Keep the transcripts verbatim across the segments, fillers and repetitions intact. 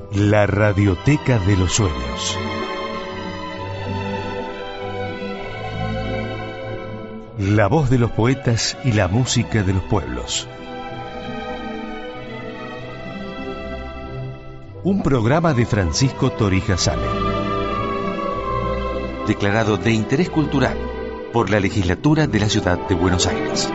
La Radioteca de los Sueños. La voz de los poetas y la música de los pueblos. Un programa de Francisco Torija Sale. Declarado de interés cultural por la Legislatura de la Ciudad de Buenos Aires.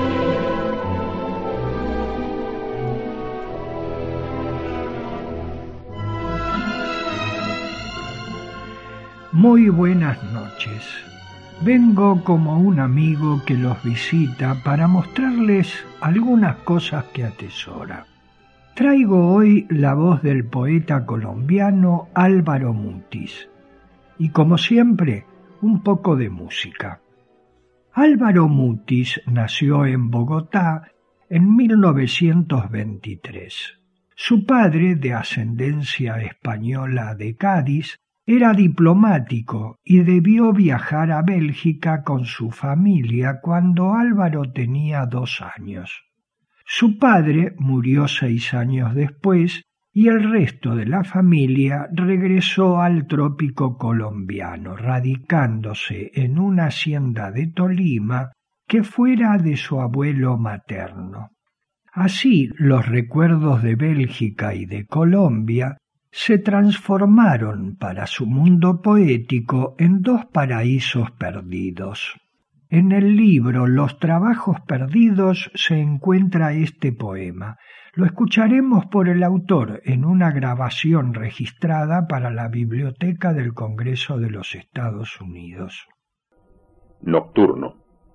Muy buenas noches. Vengo como un amigo que los visita para mostrarles algunas cosas que atesora. Traigo hoy la voz del poeta colombiano Álvaro Mutis y, como siempre, un poco de música. Álvaro Mutis nació en Bogotá en mil novecientos veintitrés. Su padre, de ascendencia española de Cádiz, era diplomático y debió viajar a Bélgica con su familia cuando Álvaro tenía dos años. Su padre murió seis años después y el resto de la familia regresó al trópico colombiano, radicándose en una hacienda de Tolima que fuera de su abuelo materno. Así, los recuerdos de Bélgica y de Colombia se transformaron para su mundo poético en dos paraísos perdidos. En el libro Los Trabajos Perdidos se encuentra este poema. Lo escucharemos por el autor en una grabación registrada para la Biblioteca del Congreso de los Estados Unidos. Nocturno.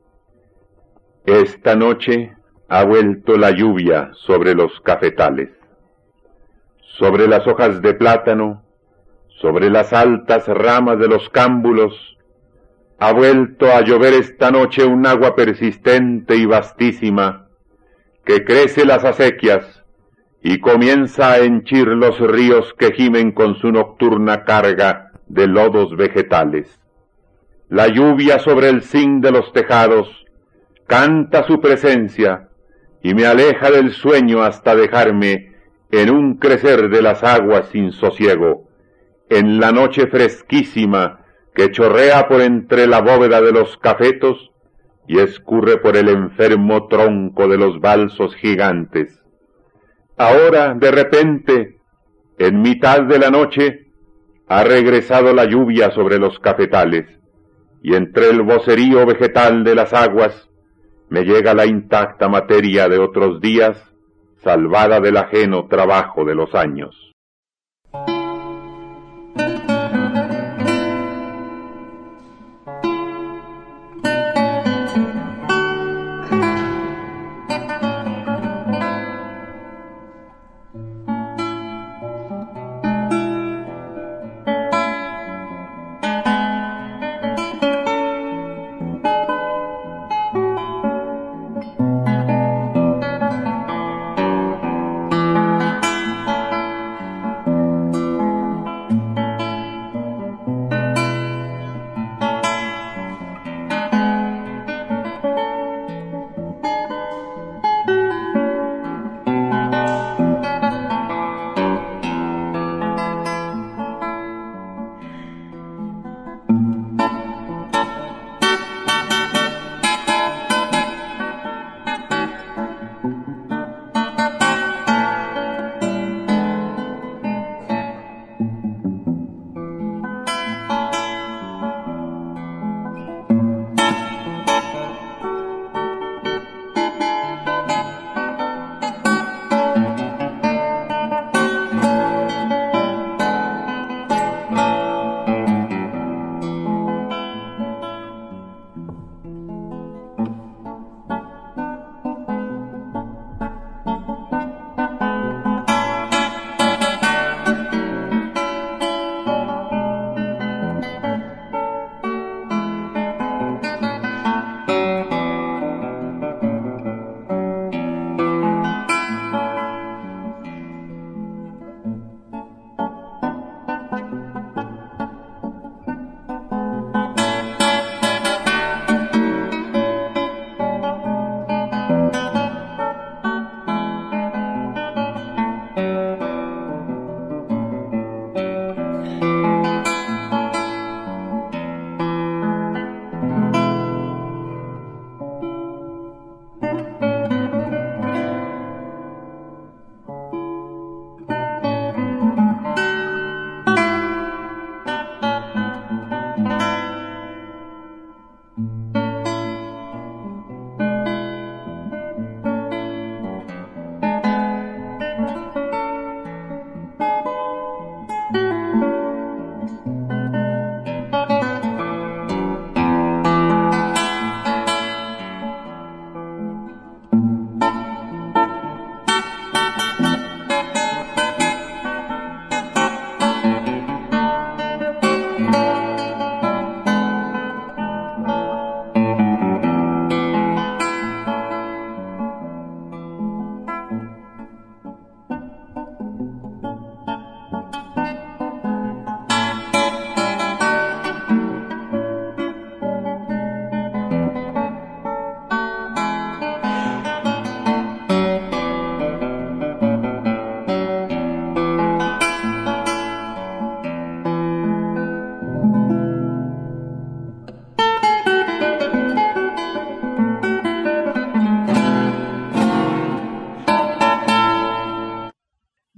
Esta noche ha vuelto la lluvia sobre los cafetales, sobre las hojas de plátano, sobre las altas ramas de los cámbulos. Ha vuelto a llover esta noche un agua persistente y vastísima, que crece las acequias y comienza a henchir los ríos que gimen con su nocturna carga de lodos vegetales. La lluvia sobre el zinc de los tejados canta su presencia y me aleja del sueño hasta dejarme en un crecer de las aguas sin sosiego, en la noche fresquísima que chorrea por entre la bóveda de los cafetos y escurre por el enfermo tronco de los balsos gigantes. Ahora, de repente, en mitad de la noche, ha regresado la lluvia sobre los cafetales, y entre el vocerío vegetal de las aguas me llega la intacta materia de otros días, salvada del ajeno trabajo de los años.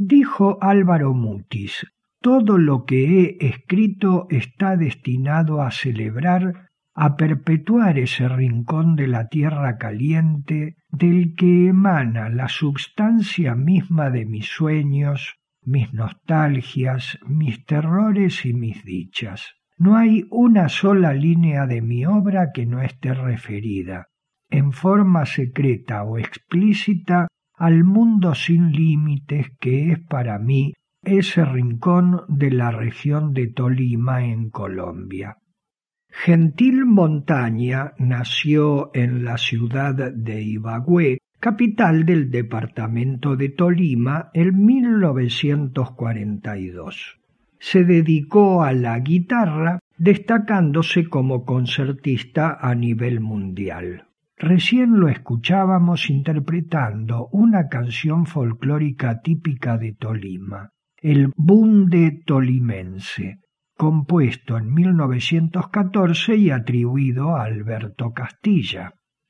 Dijo Álvaro Mutis: todo lo que he escrito está destinado a celebrar, a perpetuar ese rincón de la tierra caliente del que emana la substancia misma de mis sueños, mis nostalgias, mis terrores y mis dichas. No hay una sola línea de mi obra que no esté referida, en forma secreta o explícita, al mundo sin límites que es para mí ese rincón de la región de Tolima en Colombia. Gentil Montaña nació en la ciudad de Ibagué, capital del departamento de Tolima, en mil novecientos cuarenta y dos. Se dedicó a la guitarra, destacándose como concertista a nivel mundial. Recién lo escuchábamos interpretando una canción folclórica típica de Tolima, el bunde tolimense, compuesto en mil novecientos catorce y atribuido a Alberto Castilla.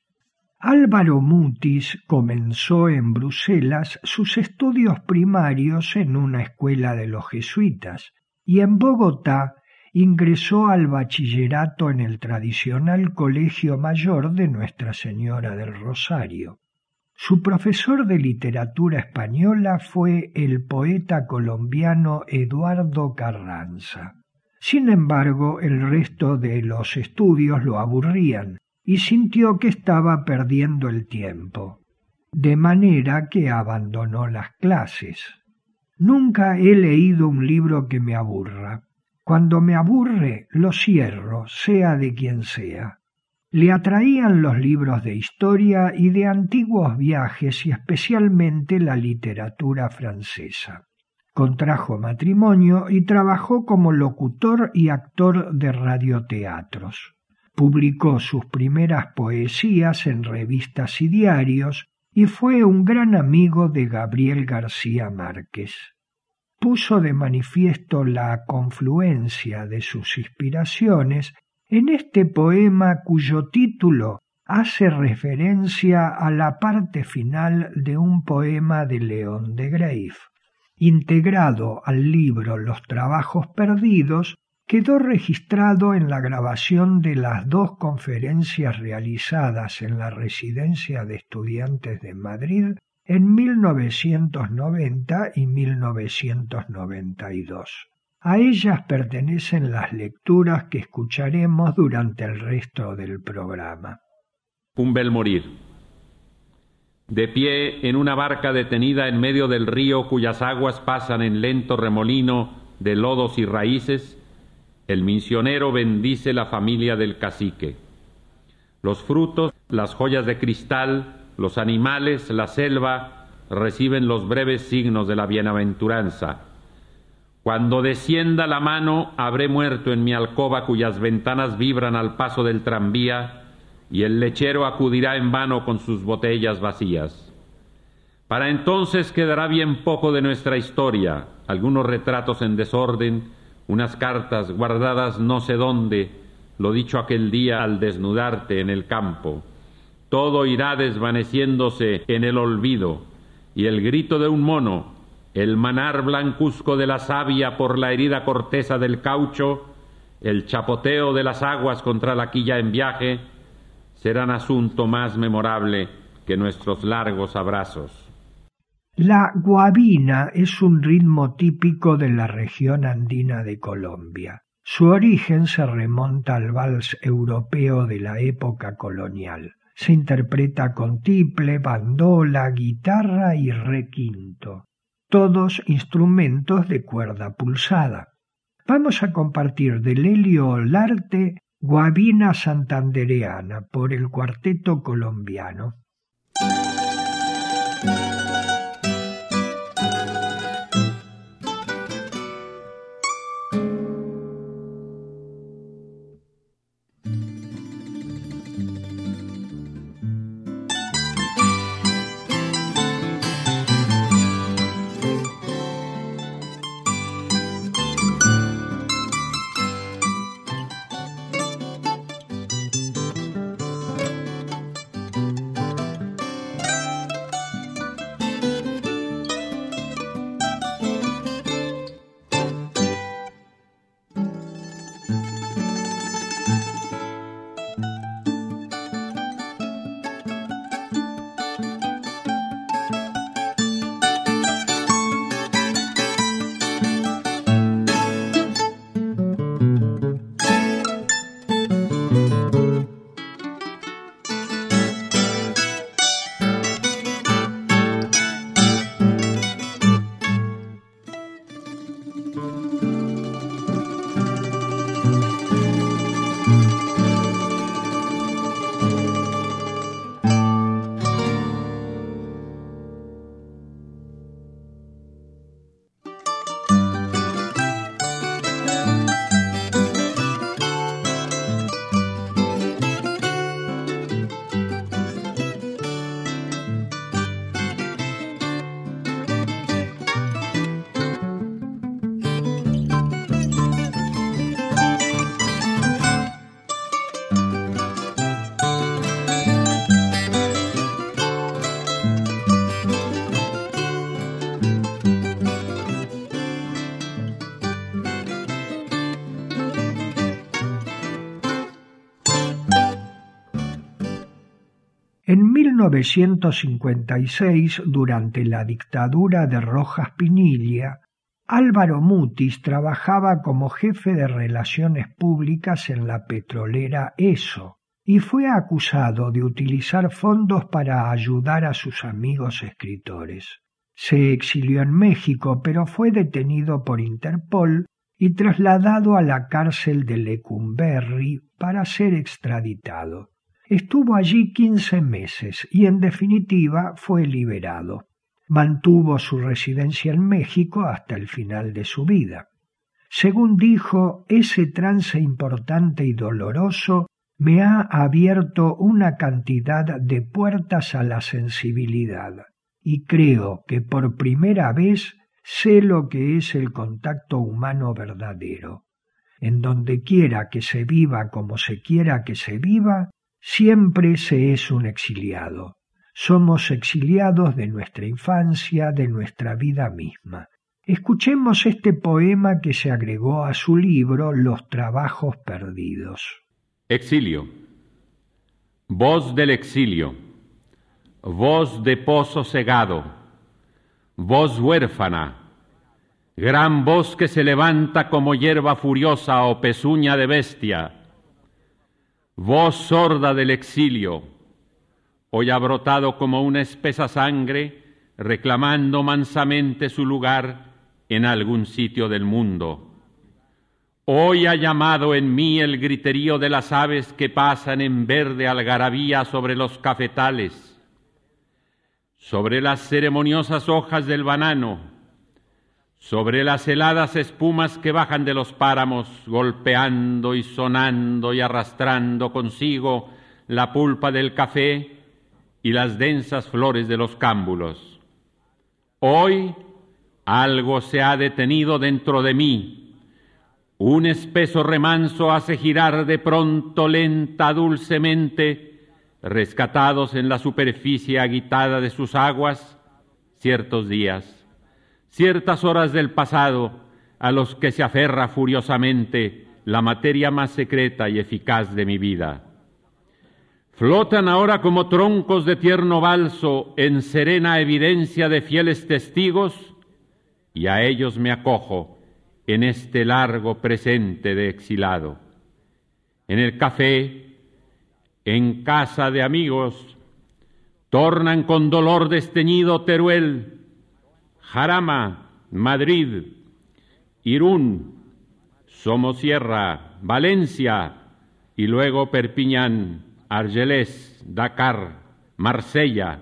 Álvaro Mutis comenzó en Bruselas sus estudios primarios en una escuela de los jesuitas y en Bogotá ingresó al bachillerato en el tradicional Colegio Mayor de Nuestra Señora del Rosario. Su profesor de literatura española fue el poeta colombiano Eduardo Carranza. Sin embargo, el resto de los estudios lo aburrían y sintió que estaba perdiendo el tiempo, de manera que abandonó las clases. Nunca he leído un libro que me aburra. Cuando me aburre, lo cierro, sea de quien sea. Le atraían los libros de historia y de antiguos viajes y especialmente la literatura francesa. Contrajo matrimonio y trabajó como locutor y actor de radioteatros. Publicó sus primeras poesías en revistas y diarios y fue un gran amigo de Gabriel García Márquez. Puso de manifiesto la confluencia de sus inspiraciones en este poema cuyo título hace referencia a la parte final de un poema de León de Greiff. Integrado al libro Los Trabajos Perdidos, quedó registrado en la grabación de las dos conferencias realizadas en la Residencia de Estudiantes de Madrid en mil novecientos noventa y mil novecientos noventa y dos. A ellas pertenecen las lecturas que escucharemos durante el resto del programa. Un bel morir. De pie en una barca detenida en medio del río cuyas aguas pasan en lento remolino de lodos y raíces, el misionero bendice la familia del cacique. Los frutos, las joyas de cristal, los animales, la selva, reciben los breves signos de la bienaventuranza. Cuando descienda la mano, habré muerto en mi alcoba cuyas ventanas vibran al paso del tranvía, y el lechero acudirá en vano con sus botellas vacías. Para entonces quedará bien poco de nuestra historia, algunos retratos en desorden, unas cartas guardadas no sé dónde, lo dicho aquel día al desnudarte en el campo. Todo irá desvaneciéndose en el olvido, y el grito de un mono, el manar blancuzco de la savia por la herida corteza del caucho, el chapoteo de las aguas contra la quilla en viaje, serán asunto más memorable que nuestros largos abrazos. La guabina es un ritmo típico de la región andina de Colombia. Su origen se remonta al vals europeo de la época colonial. Se interpreta con tiple, bandola, guitarra y requinto, todos instrumentos de cuerda pulsada. Vamos a compartir de Lelio Olarte Guabina Santandereana por el Cuarteto Colombiano. mil novecientos cincuenta y seis, durante la dictadura de Rojas Pinilla, Álvaro Mutis trabajaba como jefe de relaciones públicas en la petrolera Esso y fue acusado de utilizar fondos para ayudar a sus amigos escritores. Se exilió en México, pero fue detenido por Interpol y trasladado a la cárcel de Lecumberri para ser extraditado. Estuvo allí quince meses y en definitiva fue liberado. Mantuvo su residencia en México hasta el final de su vida. Según dijo, ese trance importante y doloroso me ha abierto una cantidad de puertas a la sensibilidad y creo que por primera vez sé lo que es el contacto humano verdadero. En donde quiera que se viva como se quiera que se viva, siempre se es un exiliado. Somos exiliados de nuestra infancia, de nuestra vida misma. Escuchemos este poema que se agregó a su libro Los Trabajos Perdidos. Exilio. Voz del exilio, voz de pozo cegado, voz huérfana, gran voz que se levanta como hierba furiosa o pezuña de bestia, voz sorda del exilio, hoy ha brotado como una espesa sangre, reclamando mansamente su lugar en algún sitio del mundo. Hoy ha llamado en mí el griterío de las aves que pasan en verde algarabía sobre los cafetales, sobre las ceremoniosas hojas del banano, sobre las heladas espumas que bajan de los páramos, golpeando y sonando y arrastrando consigo la pulpa del café y las densas flores de los cámbulos. Hoy algo se ha detenido dentro de mí. Un espeso remanso hace girar de pronto lenta, dulcemente, rescatados en la superficie agitada de sus aguas, ciertos días, ciertas horas del pasado, a los que se aferra furiosamente la materia más secreta y eficaz de mi vida. Flotan ahora como troncos de tierno balso en serena evidencia de fieles testigos, y a ellos me acojo en este largo presente de exilado. En el café, en casa de amigos, tornan con dolor desteñido Teruel, Jarama, Madrid, Irún, Somosierra, Valencia y luego Perpiñán, Argelés, Dakar, Marsella.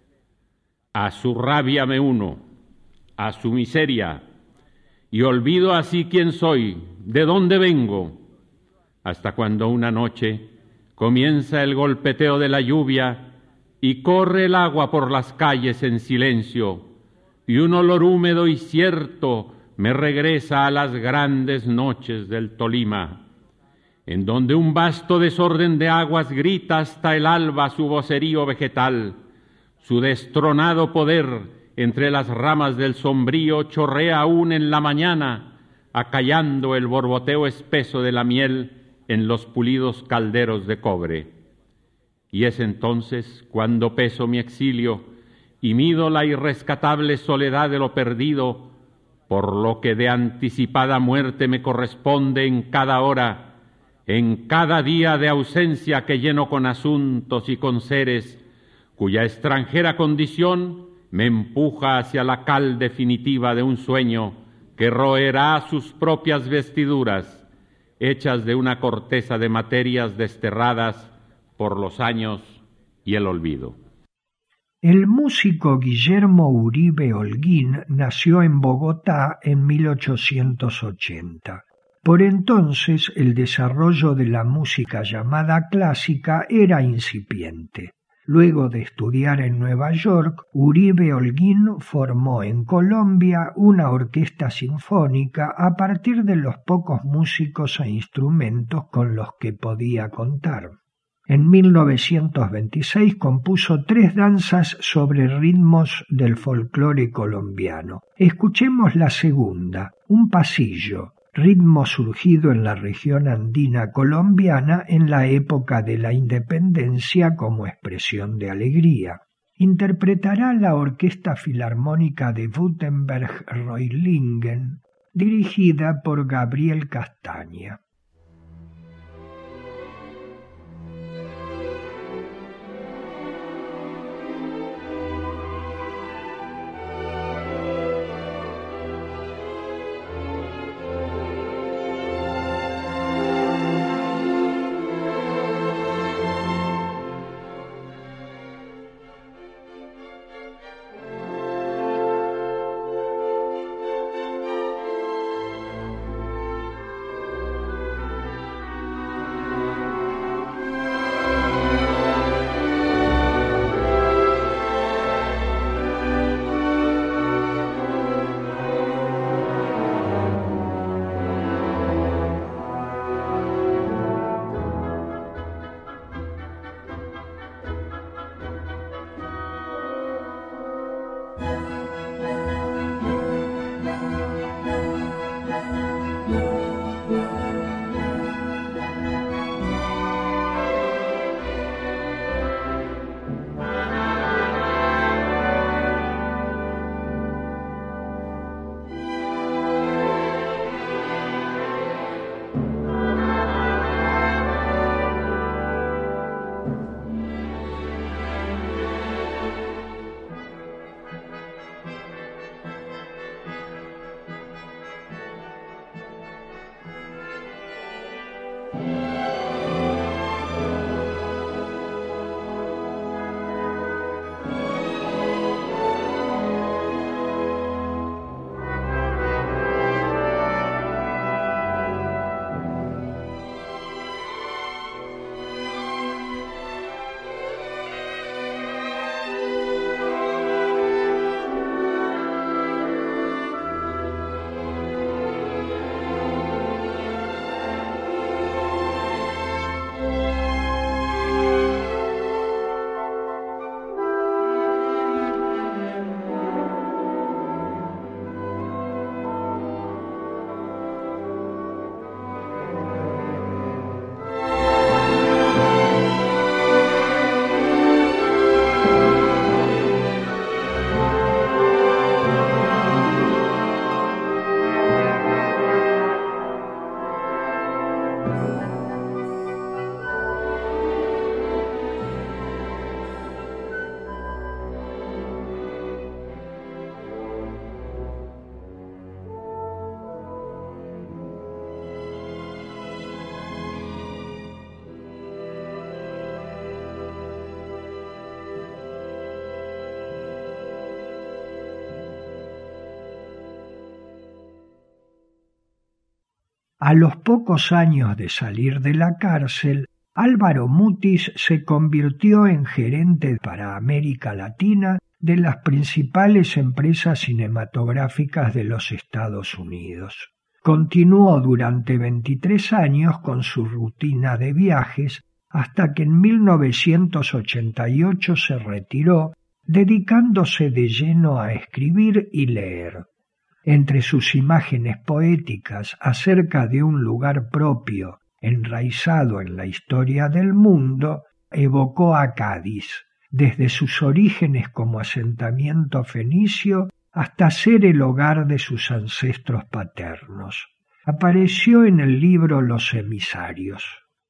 A su rabia me uno, a su miseria, y olvido así quién soy, de dónde vengo, hasta cuando una noche comienza el golpeteo de la lluvia y corre el agua por las calles en silencio, y un olor húmedo y cierto me regresa a las grandes noches del Tolima, en donde un vasto desorden de aguas grita hasta el alba su vocerío vegetal, su destronado poder entre las ramas del sombrío chorrea aún en la mañana, acallando el borboteo espeso de la miel en los pulidos calderos de cobre. Y es entonces cuando peso mi exilio y mido la irrescatable soledad de lo perdido, por lo que de anticipada muerte me corresponde en cada hora, en cada día de ausencia que lleno con asuntos y con seres, cuya extranjera condición me empuja hacia la cal definitiva de un sueño que roerá sus propias vestiduras, hechas de una corteza de materias desterradas por los años y el olvido. El músico Guillermo Uribe Holguín nació en Bogotá en mil ochocientos ochenta. Por entonces el desarrollo de la música llamada clásica era incipiente. Luego de estudiar en Nueva York, Uribe Holguín formó en Colombia una orquesta sinfónica a partir de los pocos músicos e instrumentos con los que podía contar. En mil novecientos veintiséis compuso tres danzas sobre ritmos del folclore colombiano. Escuchemos la segunda, Un pasillo, ritmo surgido en la región andina colombiana en la época de la independencia como expresión de alegría. Interpretará la Orquesta Filarmónica de Württemberg-Reutlingen, dirigida por Gabriel Castaña. A los pocos años de salir de la cárcel, Álvaro Mutis se convirtió en gerente para América Latina de las principales empresas cinematográficas de los Estados Unidos. Continuó durante veintitrés años con su rutina de viajes hasta que en mil novecientos ochenta y ocho se retiró, dedicándose de lleno a escribir y leer. Entre sus imágenes poéticas acerca de un lugar propio, enraizado en la historia del mundo, evocó a Cádiz, desde sus orígenes como asentamiento fenicio hasta ser el hogar de sus ancestros paternos. Apareció en el libro Los emisarios.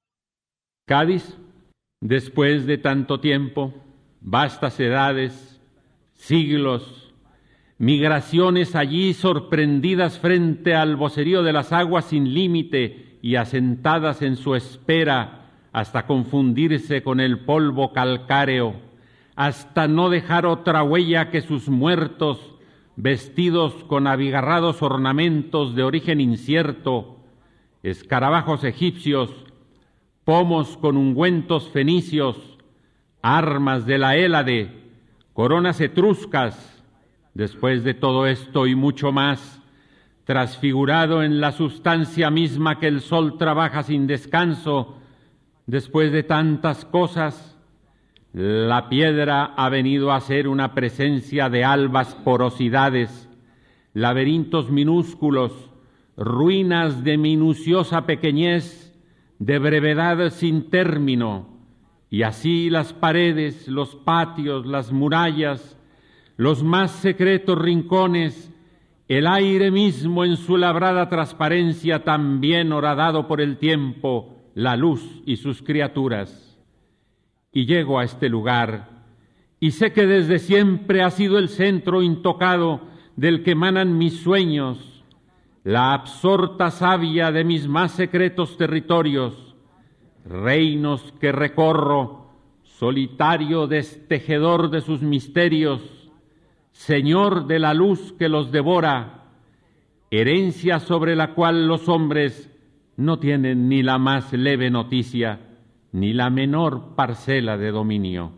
Cádiz, después de tanto tiempo, vastas edades, siglos, migraciones allí sorprendidas frente al vocerío de las aguas sin límite y asentadas en su espera hasta confundirse con el polvo calcáreo, hasta no dejar otra huella que sus muertos, vestidos con abigarrados ornamentos de origen incierto, escarabajos egipcios, pomos con ungüentos fenicios, armas de la Hélade, coronas etruscas. Después de todo esto y mucho más, transfigurado en la sustancia misma que el sol trabaja sin descanso, después de tantas cosas, la piedra ha venido a ser una presencia de albas porosidades, laberintos minúsculos, ruinas de minuciosa pequeñez, de brevedad sin término, y así las paredes, los patios, las murallas, los más secretos rincones, el aire mismo en su labrada transparencia, también horadado por el tiempo, la luz y sus criaturas. Y llego a este lugar, y sé que desde siempre ha sido el centro intocado del que emanan mis sueños, la absorta savia de mis más secretos territorios, reinos que recorro, solitario destejedor de sus misterios, Señor de la luz que los devora, herencia sobre la cual los hombres no tienen ni la más leve noticia, ni la menor parcela de dominio.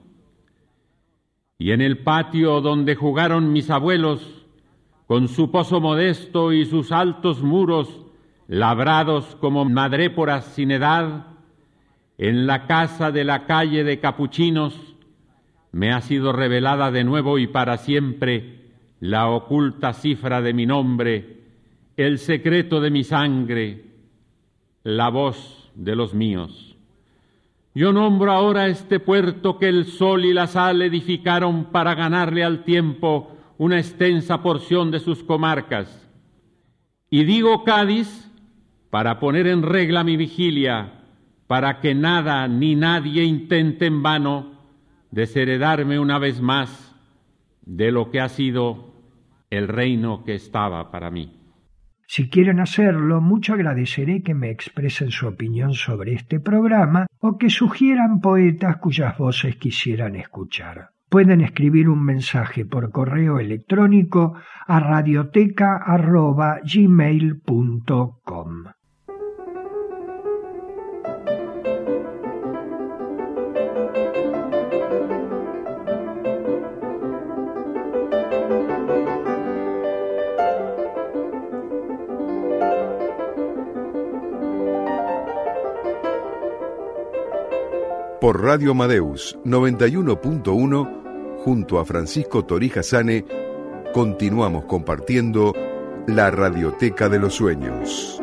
Y en el patio donde jugaron mis abuelos, con su pozo modesto y sus altos muros, labrados como madréporas sin edad, en la casa de la calle de Capuchinos, me ha sido revelada de nuevo y para siempre la oculta cifra de mi nombre, el secreto de mi sangre, la voz de los míos. Yo nombro ahora este puerto que el sol y la sal edificaron para ganarle al tiempo una extensa porción de sus comarcas. Y digo Cádiz para poner en regla mi vigilia, para que nada ni nadie intente en vano desheredarme una vez más de lo que ha sido el reino que estaba para mí. Si quieren hacerlo, mucho agradeceré que me expresen su opinión sobre este programa o que sugieran poetas cuyas voces quisieran escuchar. Pueden escribir un mensaje por correo electrónico a radioteca arroba gmail punto com. Por Radio Amadeus noventa y uno punto uno, junto a Francisco Torija Sane, continuamos compartiendo la Radioteca de los Sueños.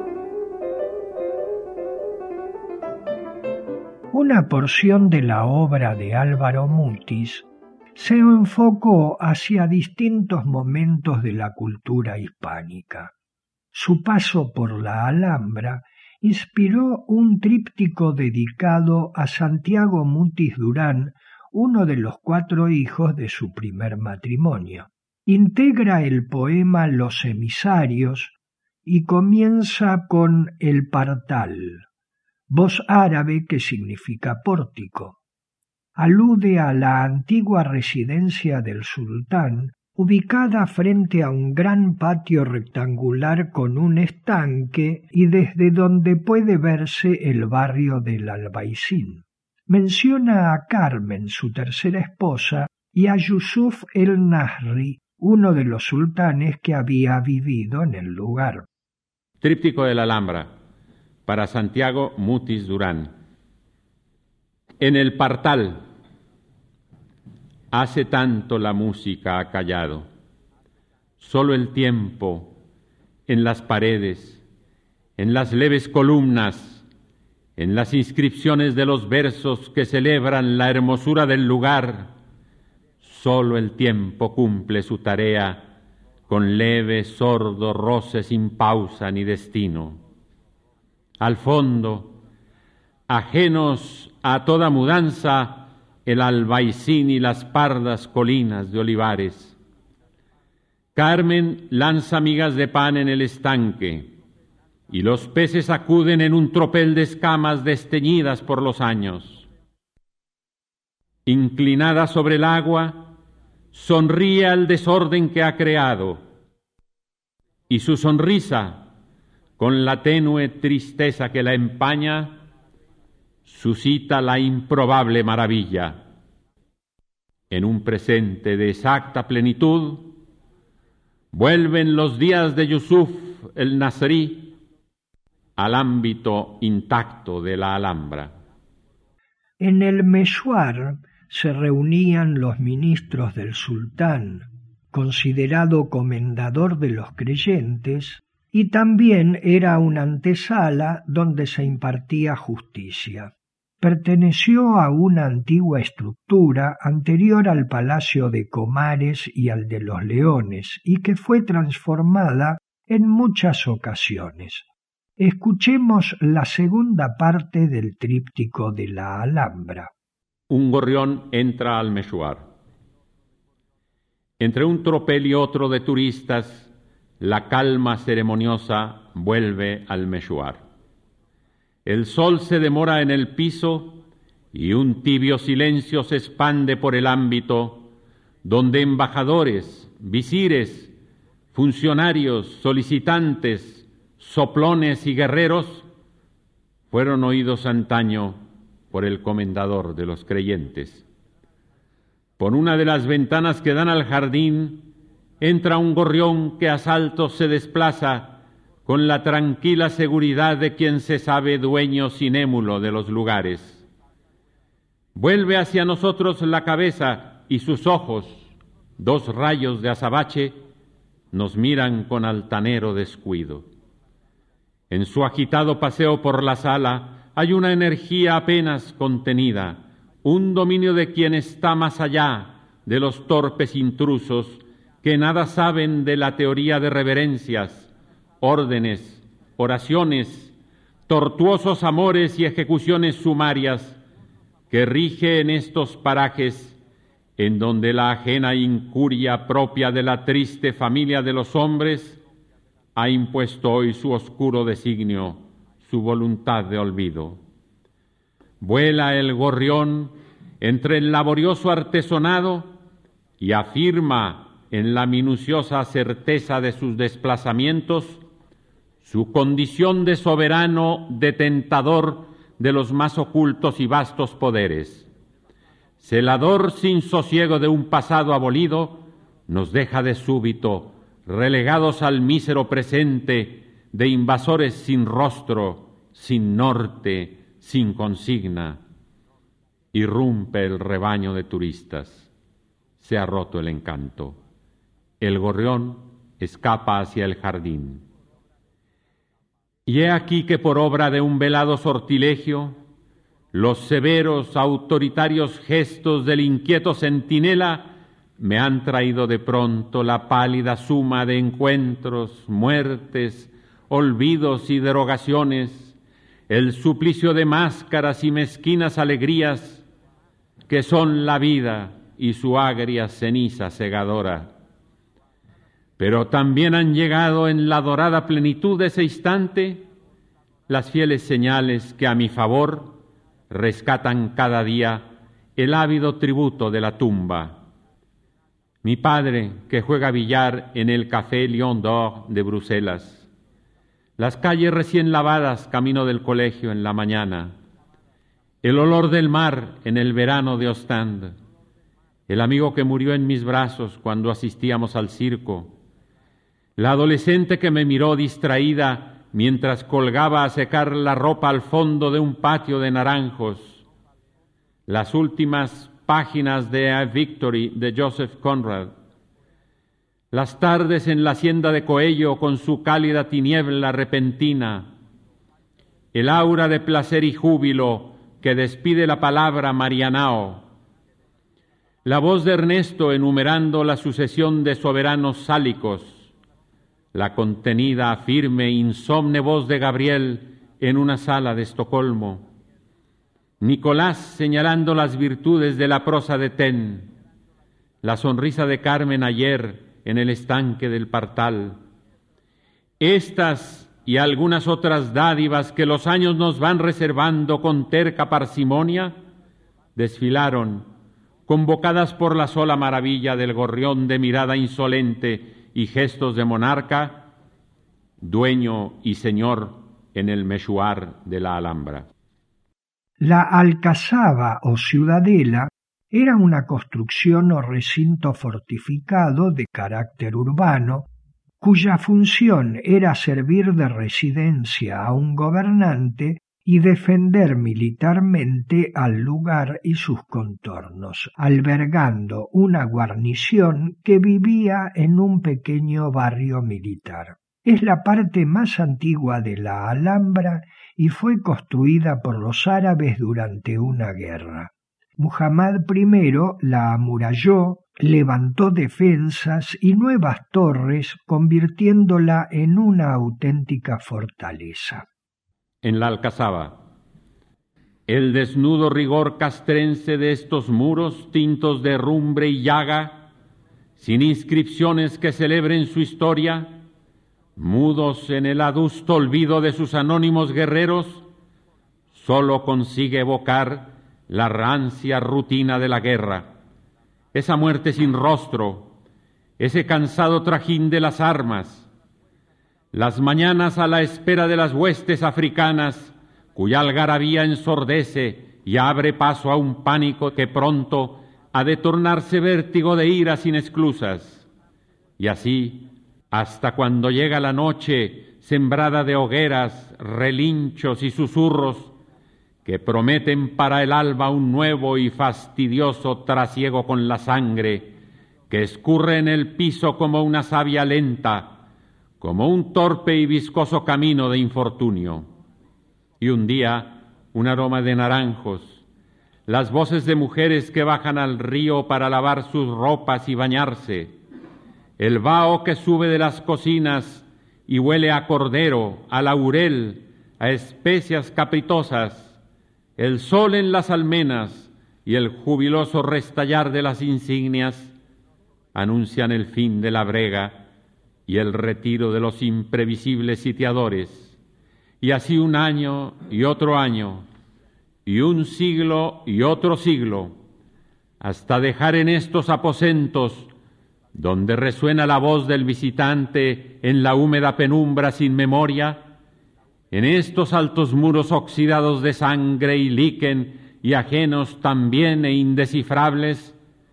Una porción de la obra de Álvaro Mutis se enfocó hacia distintos momentos de la cultura hispánica. Su paso por la Alhambra inspiró un tríptico dedicado a Santiago Mutis Durán, uno de los cuatro hijos de su primer matrimonio. Integra el poema Los emisarios y comienza con el partal, voz árabe que significa pórtico. Alude a la antigua residencia del sultán, ubicada frente a un gran patio rectangular con un estanque y desde donde puede verse el barrio del Albaicín. Menciona a Carmen, su tercera esposa, y a Yusuf el Nasri, uno de los sultanes que había vivido en el lugar. Tríptico de la Alhambra, para Santiago Mutis Durán. En el partal, hace tanto la música ha callado, solo el tiempo, en las paredes, en las leves columnas, en las inscripciones de los versos que celebran la hermosura del lugar, solo el tiempo cumple su tarea con leve, sordo roce sin pausa ni destino. Al fondo, ajenos a toda mudanza, el Albaicín y las pardas colinas de olivares. Carmen lanza migas de pan en el estanque, y los peces acuden en un tropel de escamas desteñidas por los años. Inclinada sobre el agua, sonríe al desorden que ha creado, y su sonrisa, con la tenue tristeza que la empaña, suscita la improbable maravilla. En un presente de exacta plenitud, vuelven los días de Yusuf el Nasrí al ámbito intacto de la Alhambra. En el Meshwar se reunían los ministros del sultán, considerado comendador de los creyentes, y también era una antesala donde se impartía justicia. Perteneció a una antigua estructura anterior al Palacio de Comares y al de los Leones, y que fue transformada en muchas ocasiones. Escuchemos la segunda parte del tríptico de la Alhambra. Un gorrión entra al Meshwar. Entre un tropel y otro de turistas, la calma ceremoniosa vuelve al Meshwar. El sol se demora en el piso y un tibio silencio se expande por el ámbito, donde embajadores, visires, funcionarios, solicitantes, soplones y guerreros fueron oídos antaño por el comendador de los creyentes. Por una de las ventanas que dan al jardín entra un gorrión que a saltos se desplaza con la tranquila seguridad de quien se sabe dueño sin émulo de los lugares. Vuelve hacia nosotros la cabeza y sus ojos, dos rayos de azabache, nos miran con altanero descuido. En su agitado paseo por la sala hay una energía apenas contenida, un dominio de quien está más allá de los torpes intrusos que nada saben de la teoría de reverencias, órdenes, oraciones, tortuosos amores y ejecuciones sumarias que rige en estos parajes en donde la ajena incuria propia de la triste familia de los hombres ha impuesto hoy su oscuro designio, su voluntad de olvido. Vuela el gorrión entre el laborioso artesonado y afirma en la minuciosa certeza de sus desplazamientos su condición de soberano detentador de los más ocultos y vastos poderes. Celador sin sosiego de un pasado abolido, nos deja de súbito, relegados al mísero presente, de invasores sin rostro, sin norte, sin consigna. Irrumpe el rebaño de turistas. Se ha roto el encanto. El gorrión escapa hacia el jardín. Y he aquí que por obra de un velado sortilegio, los severos, autoritarios gestos del inquieto centinela me han traído de pronto la pálida suma de encuentros, muertes, olvidos y derogaciones, el suplicio de máscaras y mezquinas alegrías que son la vida y su agria ceniza cegadora. Pero también han llegado en la dorada plenitud de ese instante las fieles señales que a mi favor rescatan cada día el ávido tributo de la tumba. Mi padre, que juega billar en el Café Lion d'Or de Bruselas, las calles recién lavadas camino del colegio en la mañana, el olor del mar en el verano de Ostende, el amigo que murió en mis brazos cuando asistíamos al circo, la adolescente que me miró distraída mientras colgaba a secar la ropa al fondo de un patio de naranjos, las últimas páginas de A Victory de Joseph Conrad, las tardes en la hacienda de Coello con su cálida tiniebla repentina, el aura de placer y júbilo que despide la palabra Marianao, la voz de Ernesto enumerando la sucesión de soberanos sálicos, la contenida, firme, insomne voz de Gabriel en una sala de Estocolmo, Nicolás señalando las virtudes de la prosa de Taine, la sonrisa de Carmen ayer en el estanque del Partal. Estas y algunas otras dádivas que los años nos van reservando con terca parsimonia, desfilaron, convocadas por la sola maravilla del gorrión de mirada insolente y gestos de monarca, dueño y señor en el Meshwar de la Alhambra. La alcazaba o ciudadela era una construcción o recinto fortificado de carácter urbano, cuya función era servir de residencia a un gobernante y defender militarmente al lugar y sus contornos, albergando una guarnición que vivía en un pequeño barrio militar. Es la parte más antigua de la Alhambra y fue construida por los árabes durante una guerra. Muhammad primero la amuralló, levantó defensas y nuevas torres, convirtiéndola en una auténtica fortaleza. En la Alcazaba, el desnudo rigor castrense de estos muros tintos de herrumbre y llaga, sin inscripciones que celebren su historia, mudos en el adusto olvido de sus anónimos guerreros, sólo consigue evocar la rancia rutina de la guerra, esa muerte sin rostro, ese cansado trajín de las armas, las mañanas a la espera de las huestes africanas, cuya algarabía ensordece y abre paso a un pánico que pronto ha de tornarse vértigo de iras inexclusas. Y así, hasta cuando llega la noche sembrada de hogueras, relinchos y susurros que prometen para el alba un nuevo y fastidioso trasiego con la sangre que escurre en el piso como una savia lenta, como un torpe y viscoso camino de infortunio. Y un día, un aroma de naranjos, las voces de mujeres que bajan al río para lavar sus ropas y bañarse, el vaho que sube de las cocinas y huele a cordero, a laurel, a especias capritosas, el sol en las almenas y el jubiloso restallar de las insignias anuncian el fin de la brega y el retiro de los imprevisibles sitiadores. Y así un año y otro año, y un siglo y otro siglo, hasta dejar en estos aposentos, donde resuena la voz del visitante en la húmeda penumbra sin memoria, en estos altos muros oxidados de sangre y líquen y ajenos también e indescifrables,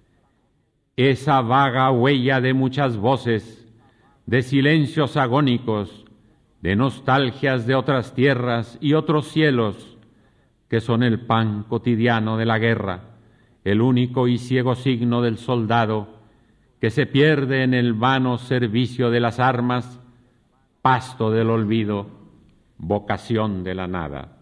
esa vaga huella de muchas voces, de silencios agónicos, de nostalgias de otras tierras y otros cielos, que son el pan cotidiano de la guerra, el único y ciego signo del soldado que se pierde en el vano servicio de las armas, pasto del olvido, vocación de la nada.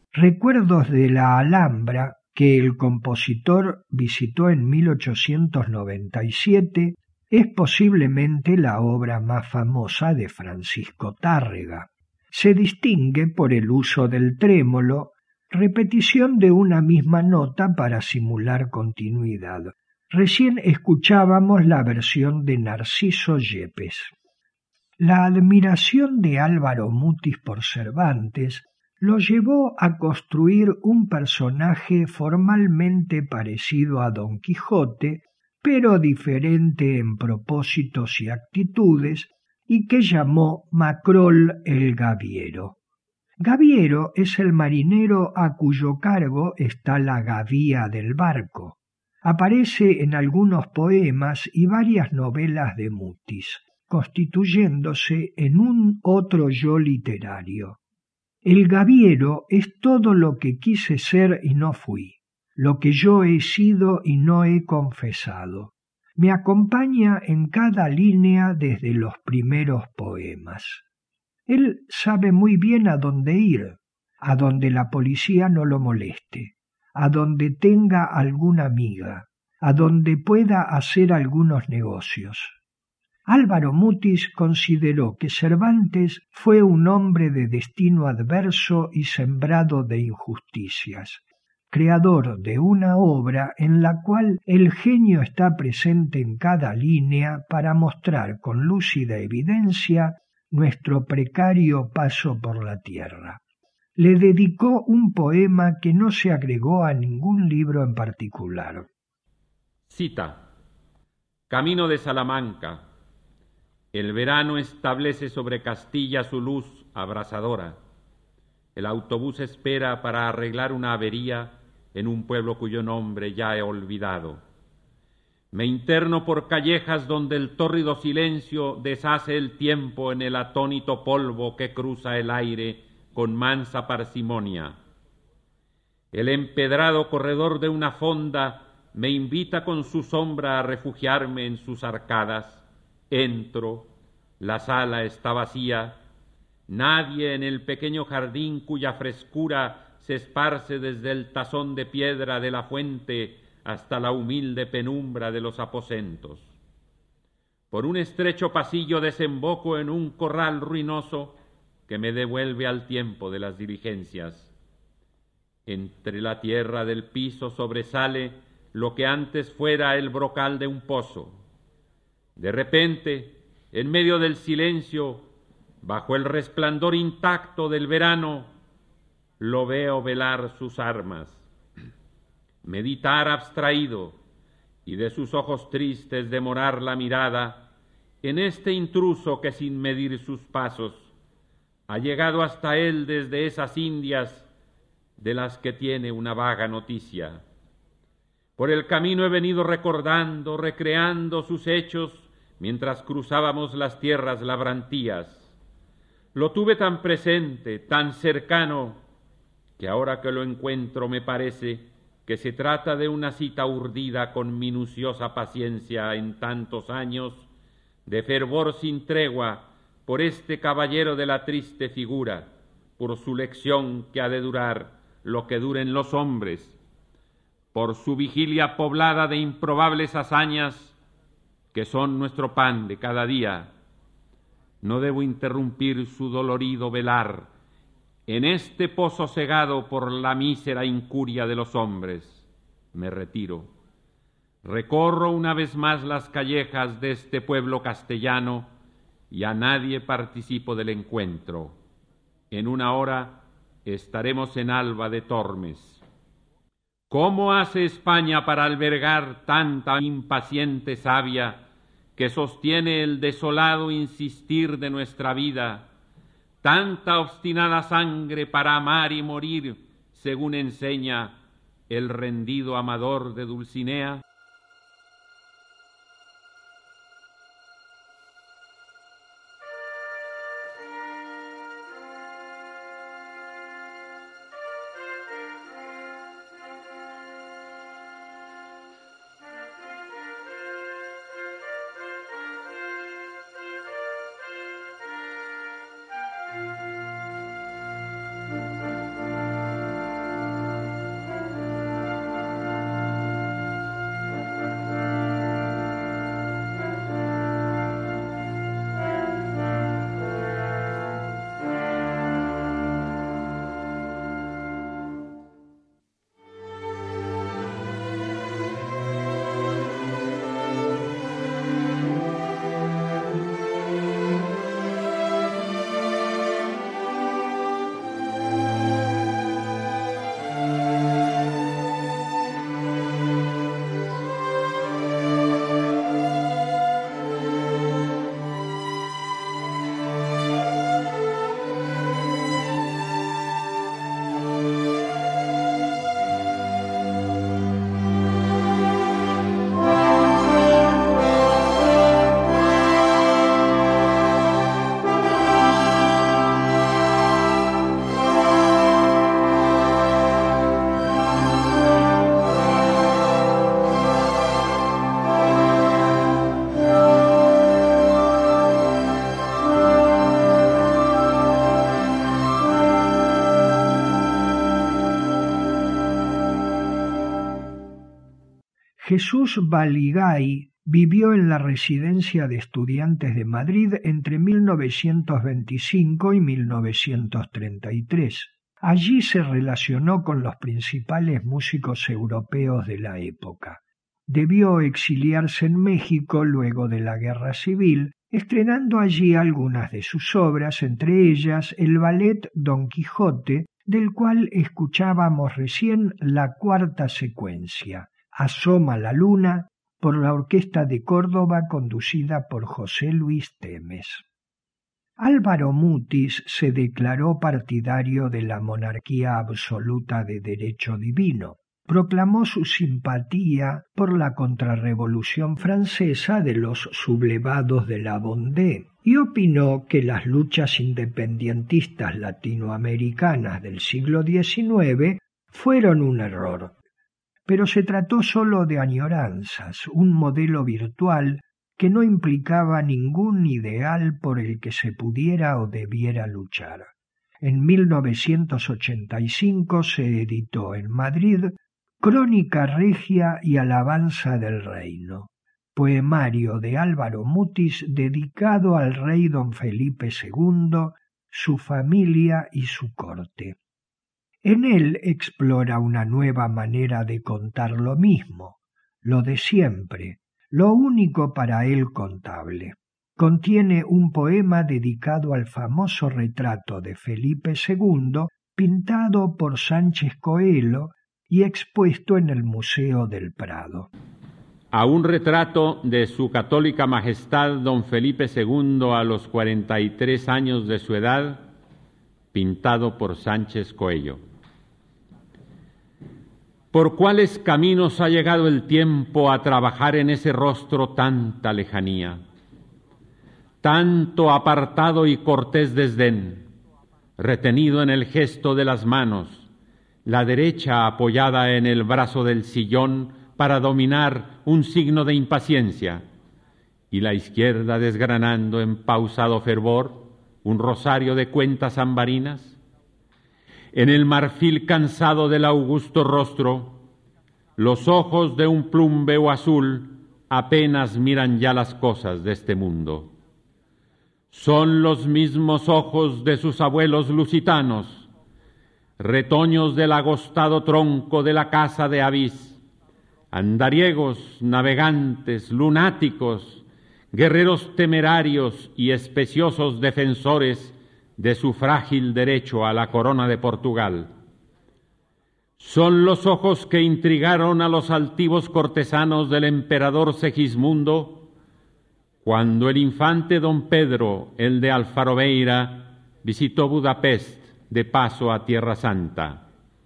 Recuerdos de la Alhambra, que el compositor visitó en mil ochocientos noventa y siete, es posiblemente la obra más famosa de Francisco Tárrega. Se distingue por el uso del trémolo, repetición de una misma nota para simular continuidad. Recién escuchábamos la versión de Narciso Yepes. La admiración de Álvaro Mutis por Cervantes lo llevó a construir un personaje formalmente parecido a Don Quijote, pero diferente en propósitos y actitudes, y que llamó Macrol el Gaviero. Gaviero es el marinero a cuyo cargo está la gavía del barco. Aparece en algunos poemas y varias novelas de Mutis, constituyéndose en un otro yo literario. El gaviero es todo lo que quise ser y no fui, lo que yo he sido y no he confesado. Me acompaña en cada línea desde los primeros poemas. Él sabe muy bien a dónde ir, a donde la policía no lo moleste, a donde tenga alguna amiga, a donde pueda hacer algunos negocios. Álvaro Mutis consideró que Cervantes fue un hombre de destino adverso y sembrado de injusticias, creador de una obra en la cual el genio está presente en cada línea para mostrar con lúcida evidencia nuestro precario paso por la tierra. Le dedicó un poema que no se agregó a ningún libro en particular. Cita. Camino de Salamanca. El verano establece sobre Castilla su luz abrasadora. El autobús espera para arreglar una avería en un pueblo cuyo nombre ya he olvidado. Me interno por callejas donde el tórrido silencio deshace el tiempo en el atónito polvo que cruza el aire con mansa parsimonia. El empedrado corredor de una fonda me invita con su sombra a refugiarme en sus arcadas. Entro, la sala está vacía, nadie en el pequeño jardín cuya frescura se esparce desde el tazón de piedra de la fuente hasta la humilde penumbra de los aposentos. Por un estrecho pasillo desemboco en un corral ruinoso que me devuelve al tiempo de las diligencias. Entre la tierra del piso sobresale lo que antes fuera el brocal de un pozo. De repente, en medio del silencio, bajo el resplandor intacto del verano, lo veo velar sus armas, meditar abstraído y de sus ojos tristes demorar la mirada en este intruso que sin medir sus pasos ha llegado hasta él desde esas Indias de las que tiene una vaga noticia. Por el camino he venido recordando, recreando sus hechos mientras cruzábamos las tierras labrantías. Lo tuve tan presente, tan cercano, que ahora que lo encuentro me parece que se trata de una cita urdida con minuciosa paciencia en tantos años, de fervor sin tregua por este caballero de la triste figura, por su lección que ha de durar lo que duren los hombres, por su vigilia poblada de improbables hazañas que son nuestro pan de cada día. No debo interrumpir su dolorido velar en este pozo cegado por la mísera incuria de los hombres. Me retiro. Recorro una vez más las callejas de este pueblo castellano y a nadie participo del encuentro. En una hora estaremos en Alba de Tormes. ¿Cómo hace España para albergar tanta impaciente savia que sostiene el desolado insistir de nuestra vida, tanta obstinada sangre para amar y morir, según enseña el rendido amador de Dulcinea? Jesús Baligay vivió en la Residencia de Estudiantes de Madrid entre mil novecientos veinticinco y mil novecientos treinta y tres. Allí se relacionó con los principales músicos europeos de la época. Debió exiliarse en México luego de la Guerra Civil, estrenando allí algunas de sus obras, entre ellas el ballet Don Quijote, del cual escuchábamos recién la cuarta secuencia, Asoma la luna, por la Orquesta de Córdoba conducida por José Luis Temes. Álvaro Mutis se declaró partidario de la monarquía absoluta de derecho divino. Proclamó su simpatía por la contrarrevolución francesa de los sublevados de la Vendée y opinó que las luchas independentistas latinoamericanas del siglo diecinueve fueron un error. Pero se trató sólo de añoranzas, un modelo virtual que no implicaba ningún ideal por el que se pudiera o debiera luchar. En mil novecientos ochenta y cinco se editó en Madrid Crónica Regia y Alabanza del Reino, poemario de Álvaro Mutis dedicado al rey don Felipe segundo, su familia y su corte. En él explora una nueva manera de contar lo mismo, lo de siempre, lo único para él contable. Contiene un poema dedicado al famoso retrato de Felipe segundo, pintado por Sánchez Coelho y expuesto en el Museo del Prado. A un retrato de su católica majestad don Felipe segundo a los cuarenta y tres años de su edad, pintado por Sánchez Coelho. ¿Por cuáles caminos ha llegado el tiempo a trabajar en ese rostro tanta lejanía? Tanto apartado y cortés desdén, retenido en el gesto de las manos, la derecha apoyada en el brazo del sillón para dominar un signo de impaciencia, y la izquierda desgranando en pausado fervor un rosario de cuentas ambarinas. En el marfil cansado del augusto rostro, los ojos de un plumbeo azul apenas miran ya las cosas de este mundo. Son los mismos ojos de sus abuelos lusitanos, retoños del agostado tronco de la casa de Avís, andariegos, navegantes, lunáticos, guerreros temerarios y especiosos defensores de su frágil derecho a la corona de Portugal. Son los ojos que intrigaron a los altivos cortesanos del emperador Segismundo cuando el infante don Pedro, el de Alfarobeira, visitó Budapest de paso a Tierra Santa.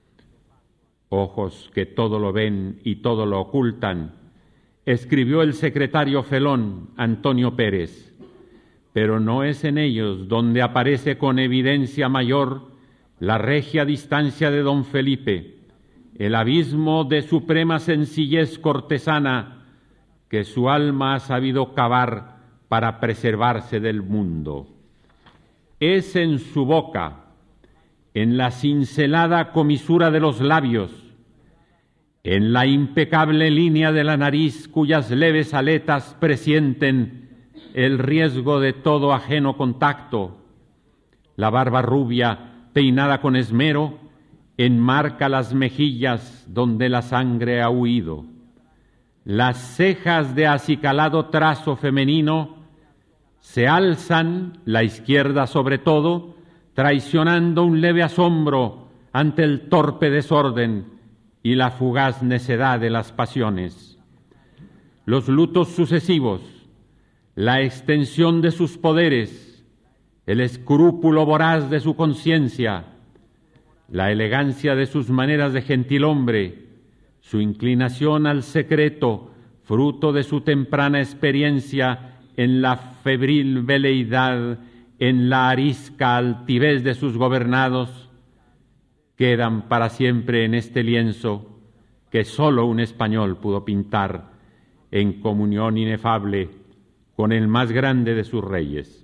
Ojos que todo lo ven y todo lo ocultan, escribió el secretario felón Antonio Pérez, pero no es en ellos donde aparece con evidencia mayor la regia distancia de don Felipe, el abismo de suprema sencillez cortesana que su alma ha sabido cavar para preservarse del mundo. Es en su boca, en la cincelada comisura de los labios, en la impecable línea de la nariz cuyas leves aletas presienten el riesgo de todo ajeno contacto. La barba rubia, peinada con esmero, enmarca las mejillas donde la sangre ha huido. Las cejas de acicalado trazo femenino se alzan, la izquierda sobre todo, traicionando un leve asombro ante el torpe desorden y la fugaz necedad de las pasiones. Los lutos sucesivos, la extensión de sus poderes, el escrúpulo voraz de su conciencia, la elegancia de sus maneras de gentilhombre, su inclinación al secreto, fruto de su temprana experiencia en la febril veleidad, en la arisca altivez de sus gobernados, quedan para siempre en este lienzo que sólo un español pudo pintar en comunión inefable con el más grande de sus reyes.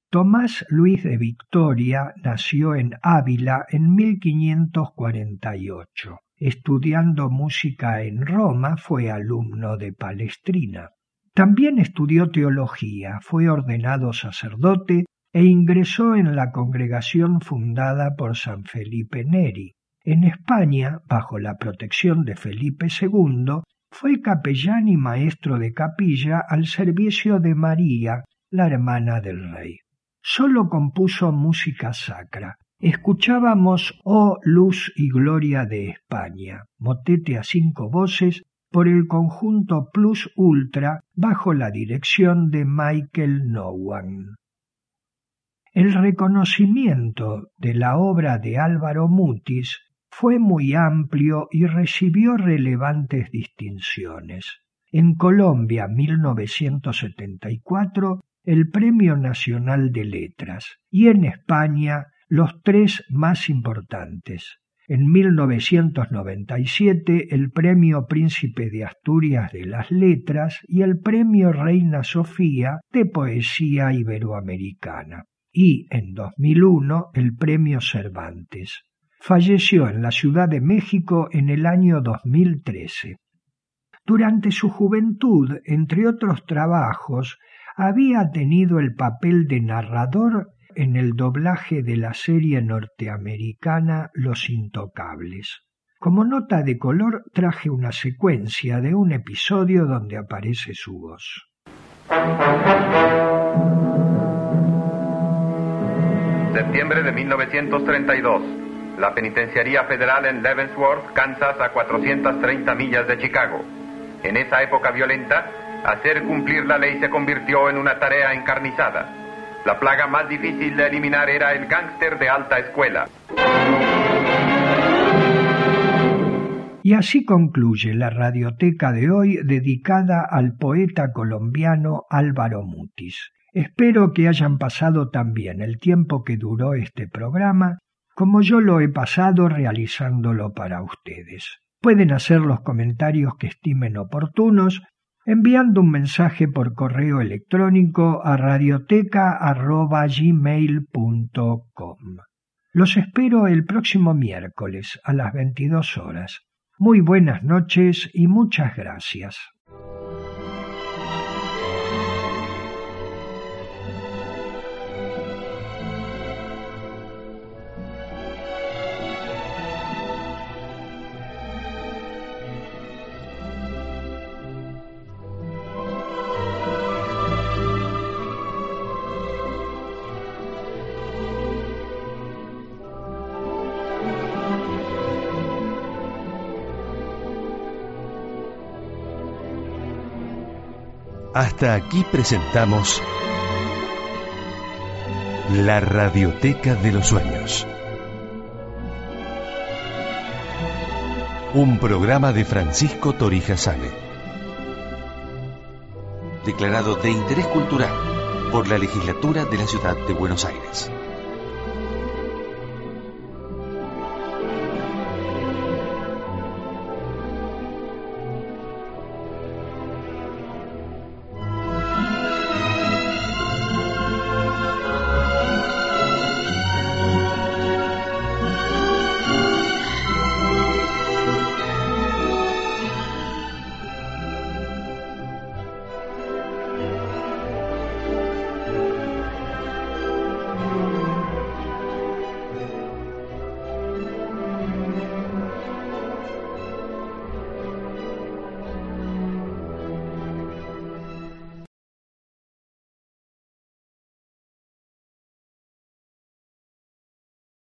Tomás Luis de Victoria nació en Ávila en mil quinientos cuarenta y ocho. Estudiando música en Roma, fue alumno de Palestrina. También estudió teología, fue ordenado sacerdote e ingresó en la congregación fundada por San Felipe Neri. En España, bajo la protección de Felipe segundo, fue capellán y maestro de capilla al servicio de María, la hermana del rey. Solo compuso música sacra. Escuchábamos Oh Luz y Gloria de España, motete a cinco voces por el conjunto Plus Ultra bajo la dirección de Michael Nowan. El reconocimiento de la obra de Álvaro Mutis fue muy amplio y recibió relevantes distinciones. En Colombia, mil novecientos setenta y cuatro, el Premio Nacional de Letras, y en España, los tres más importantes. En mil novecientos noventa y siete, el Premio Príncipe de Asturias de las Letras y el Premio Reina Sofía de Poesía Iberoamericana. Y, en dos mil uno, el Premio Cervantes. Falleció en la Ciudad de México en el año dos mil trece. Durante su juventud, entre otros trabajos, había tenido el papel de narrador en el doblaje de la serie norteamericana Los Intocables. Como nota de color traje una secuencia de un episodio donde aparece su voz. Septiembre de mil novecientos treinta y dos. La penitenciaría federal en Leavenworth, Kansas, a cuatrocientas treinta millas de Chicago. En esa época violenta, hacer cumplir la ley se convirtió en una tarea encarnizada. La plaga más difícil de eliminar era el gángster de alta escuela. Y así concluye la radioteca de hoy dedicada al poeta colombiano Álvaro Mutis. Espero que hayan pasado también el tiempo que duró este programa como yo lo he pasado realizándolo para ustedes. Pueden hacer los comentarios que estimen oportunos enviando un mensaje por correo electrónico a radioteca arroba gmail punto com. Los espero el próximo miércoles a las veintidós horas. Muy buenas noches y muchas gracias. Hasta aquí presentamos la Radioteca de los Sueños. Un programa de Francisco Torija Sane. Declarado de interés cultural por la Legislatura de la Ciudad de Buenos Aires.